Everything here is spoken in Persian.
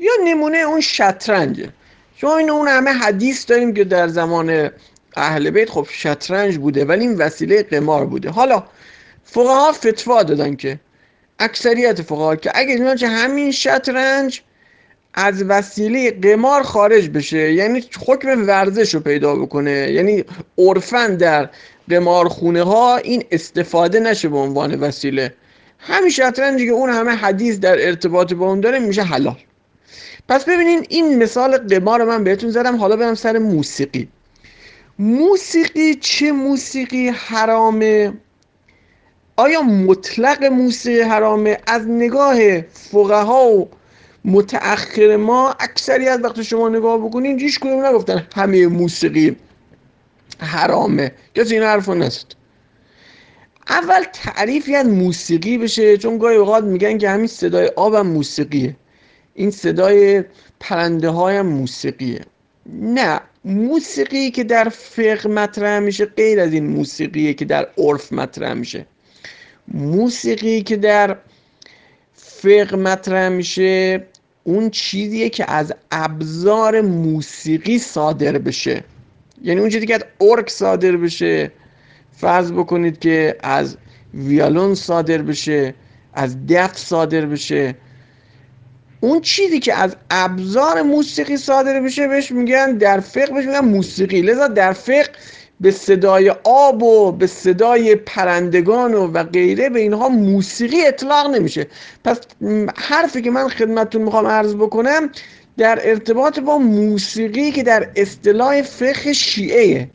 یا نمونه اون شطرنجه. شما این اون همه حدیث داریم که در زمان اهل بیت خب شطرنج بوده ولی این وسیله قمار بوده. حالا فقها فتوا دادن که اکثریت فقها که اگه همین شطرنج از وسیله قمار خارج بشه، یعنی حکم ورزش رو پیدا بکنه، یعنی عرفاً در قمارخونه ها این استفاده نشه به عنوان وسیله، همین شطرنجی که اون همه حدیث در ارتباط با اون داره میشه حلال. پس ببینین این مثال قمار من بهتون زدم. حالا برم سر موسیقی. موسیقی چه موسیقی حرامه؟ آیا مطلق موسیقی حرامه؟ از نگاه فقها و متأخر ما اکثریت وقت شما نگاه بکنین هیچ کدوم نگفتن همه موسیقی حرامه، کسی این حرفو نزد. اول تعریفی از موسیقی بشه، چون گاهی اوقات میگن که همین صدای آبم موسیقیه، این صدای پرنده هایم موسیقیه. نه، موسیقی که در فقه مطرح میشه غیر از این موسیقیه که در عرف مطرح میشه. موسیقی که در فقه مطرح میشه اون چیزیه که از ابزار موسیقی صادر بشه، یعنی اون چیزی که از ارگ صادر بشه، فرض بکنید که از ویولون صادر بشه، از دف صادر بشه، اون چیزی که از ابزار موسیقی صادر بشه بهش میگن در فقه بهش میگن موسیقی. لذا در فقه به صدای آب و به صدای پرندگان و غیره به اینها موسیقی اطلاق نمیشه. پس حرفی که من خدمتتون میخوام عرض بکنم در ارتباط با موسیقی که در اصطلاح فقه شیعه